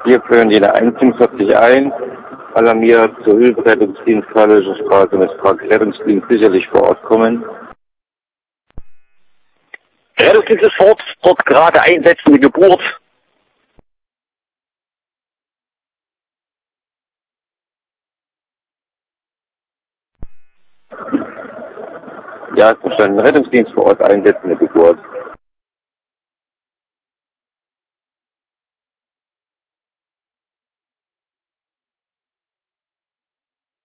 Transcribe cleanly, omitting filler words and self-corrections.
Hier führen die 145 ein. Alarmiert zur Hilfe, Rettungsdienst, Karlische Straße mit Rettungsdienst sicherlich vor Ort kommen. Rettungsdienst ist vor Ort, dort gerade einsetzende Geburt. Ja, verstanden. Rettungsdienst vor Ort einsetzende Geburt.